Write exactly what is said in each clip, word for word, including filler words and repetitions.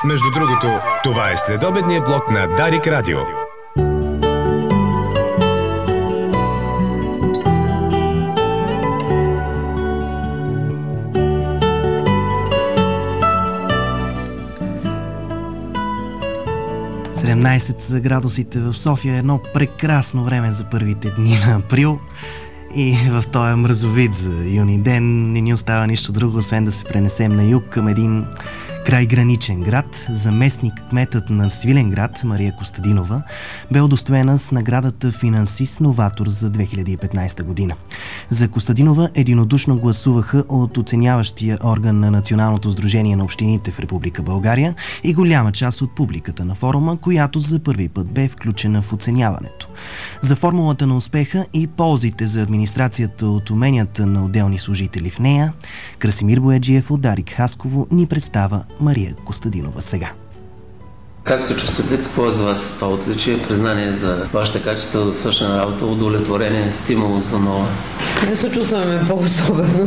Между другото, това е следобедният блок на Дарик Радио. седемнайсет са градусите в София, едно прекрасно време за първите дни на април. И в този мразовит за юни ден не ни остава нищо друго, освен да се пренесем на юг към един крайграничен град. Заместник кметът на Свиленград Мария Костадинова бе удостоена с наградата Финансист-новатор за две хиляди и петнайсета година. За Костадинова единодушно гласуваха от оценяващия орган на Националното сдружение на общините в Република България и голяма част от публиката на форума, която за първи път бе включена в оценяването. За формулата на успеха и ползите за администрацията от уменията на отделни служители в нея, Красимир Бояджиев от Дарик Хасково ни представа Мария Костадинова сега. Как се чувствате? Какво е за вас това отличие? Признание за вашите качества за свършена работа, удовлетворение, стимул за нова? Не се чувстваме по-особено.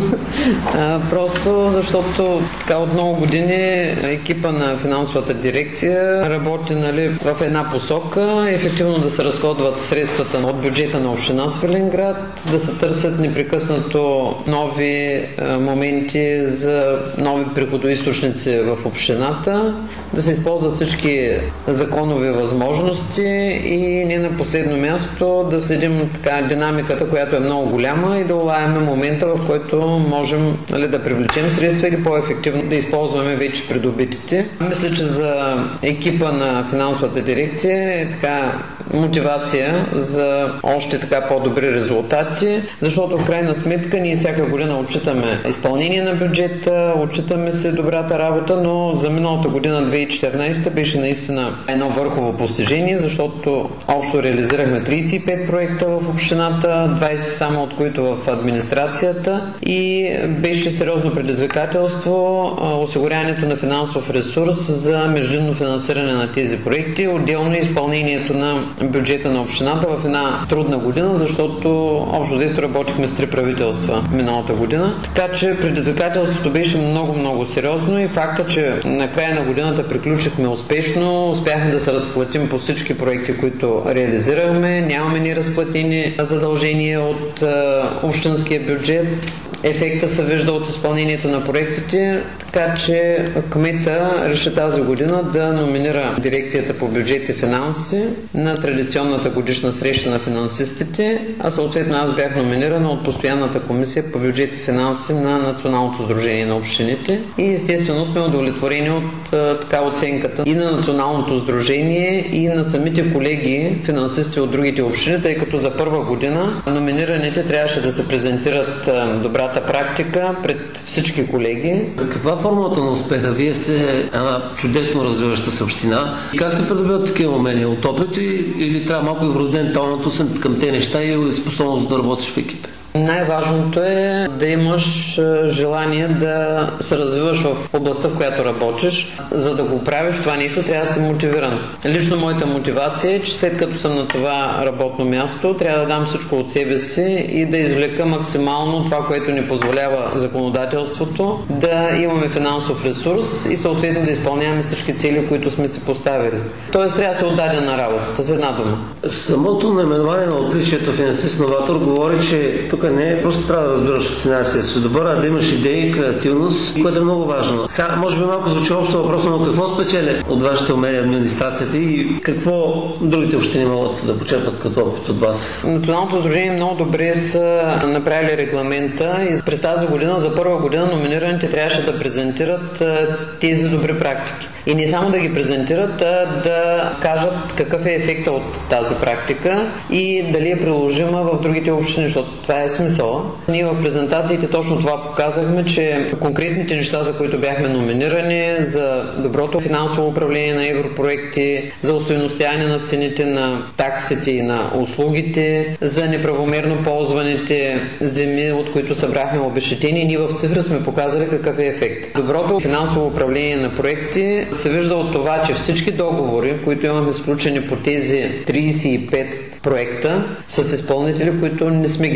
А, просто защото така от много години екипа на финансовата дирекция работи, нали, в една посока, ефективно да се разходват средствата от бюджета на община Свиленград, да се търсят непрекъснато нови а, моменти за нови приходоизточници в общината, да се използват всички законови възможности и не на последно място да следим така динамиката, която е много голяма и да улавяме момента, в който можем, нали, да привлечем средства или по-ефективно да използваме вече придобитите. Мисля, че за екипа на финансовата дирекция е така мотивация за още така по-добри резултати, защото в крайна сметка ние всяка година отчитаме изпълнение на бюджета, отчитаме се добрата работа, но за миналата година две хиляди и четиринайсета беше наистина едно върхово постижение, защото общо реализирахме трийсет и пет проекта в общината, двайсет само от които в администрацията, и беше сериозно предизвикателство осигуряването на финансов ресурс за междинно финансиране на тези проекти, отделно изпълнението на бюджета на общината в една трудна година, защото общо взето работихме с три правителства миналата година. Така че предизвикателството беше много-много сериозно и факта, че на края на годината приключихме успешно, успяхме да се разплатим по всички проекти, които реализирахме, нямаме неразплатени задължения от е, общинския бюджет. Ефекта се вижда от изпълнението на проектите, така че кмета реши тази година да номинира дирекцията по бюджет и финанси на традиционната годишна среща на финансистите, а съответно аз бях номинирана от постоянната комисия по бюджет и финанси на Националното сдружение на общините и естествено сме удовлетворени от така оценката и на Националното сдружение и на самите колеги финансисти от другите общини, тъй като за първа година номинираните трябваше да се презентират добрата практика пред всички колеги. Каква е формулата на успеха? Вие сте една чудесно развиваща се община. Как се придобиват такива умения? От опит или трябва малко и вроден талант към тези неща и способност да работиш в екип? Най-важното е да имаш желание да се развиваш в областта, в която работиш. За да го правиш това нещо, трябва да си мотивиран. Лично моята мотивация е, че след като съм на това работно място, трябва да дам всичко от себе си и да извлека максимално това, което ни позволява законодателството, да имаме финансов ресурс и съответно да изпълняваме всички цели, които сме си поставили. Тоест трябва да се отдадем на работата, за една дума. Самото наименование на отличието финансист-новатор говори, че тук не е просто трябва да разбираш от финансия си добър, а да имаш идеи, креативност, което е много важно. Сега, може би малко звучи общо въпрос, но какво спечели от вашите умения администрацията и какво другите общини могат да почерпат като опит от вас? Националното сдружение много добре са направили регламента и през тази година, за първа година, номинираните трябваше да презентират тези добри практики. И не само да ги презентират, а да кажат какъв е ефекта от тази практика и дали е приложима в другите общини, защото това е смисъла. Ние в презентациите точно това показахме, че конкретните неща, за които бяхме номинирани, за доброто финансово управление на европроекти, за устойностяване на цените на таксите и на услугите, за неправомерно ползваните земи, от които събрахме обезщетения, ние в цифра сме показали какъв е ефект. Доброто финансово управление на проекти се вижда от това, че всички договори, които имаме сключени по тези трийсет и пет проекта, с изпълнители, които не сме ги брояли,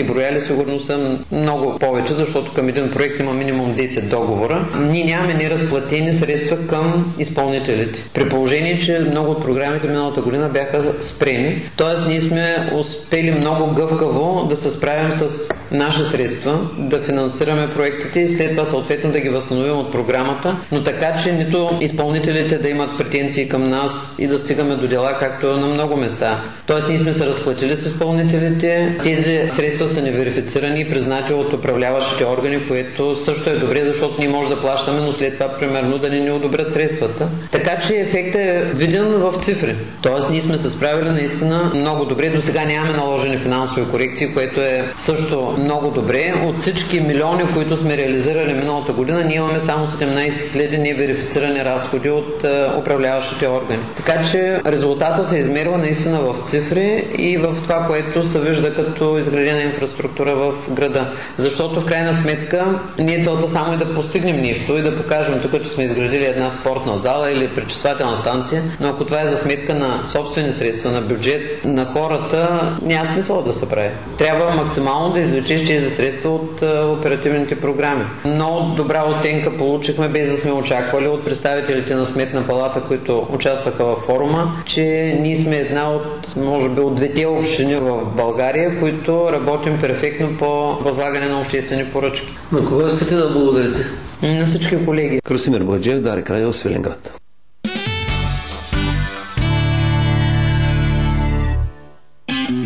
сигурно са много повече, защото към един проект има минимум десет договора. Ние нямаме неразплатени средства към изпълнителите. При положение, че много от програмите миналата година бяха спрени, т.е. ние сме успели много гъвкаво да се справим с наши средства, да финансираме проектите и след това съответно да ги възстановим от програмата, но така, че нито изпълнителите да имат претенции към нас и да стигаме до дела, както на много места. Тоест ние сме се разплатили с изпълнителите, тези средства са неверифицирани и признати от управляващите органи, което също е добре, защото ние може да плащаме, но след това примерно да не ни одобрят средствата. Така че ефектът е виден в цифри. Тоест ние сме се справили наистина много добре. До сега нямаме наложени финансови корекции, което е също много добре. От всички милиони, които сме реализирали миналата година, ние имаме само седемнайсет хиляди неверифицирани разходи от е, управляващите органи. Така че резултата се измерва наистина в цифри и в това, което се вижда като изградена инфраструктура в града. Защото в крайна сметка ние целта само е да постигнем нещо и да покажем тук, че сме изградили една спортна зала или пречиствателна станция, но ако това е за сметка на собствени средства, на бюджет, на хората, няма смисъл да се прави. Трябва максимално да извлечеш тези средства от а, оперативните програми. Много добра оценка получихме, без да сме очаквали, от представителите на Сметна палата, които участваха във форума, че ние сме една от, може би, от двете общини в България, които работим перфектно по възлагане на обществени поръчки. На кого искате да благодарите? На всички колеги. Красимир Баджиев, Дарик радио, Свиленград.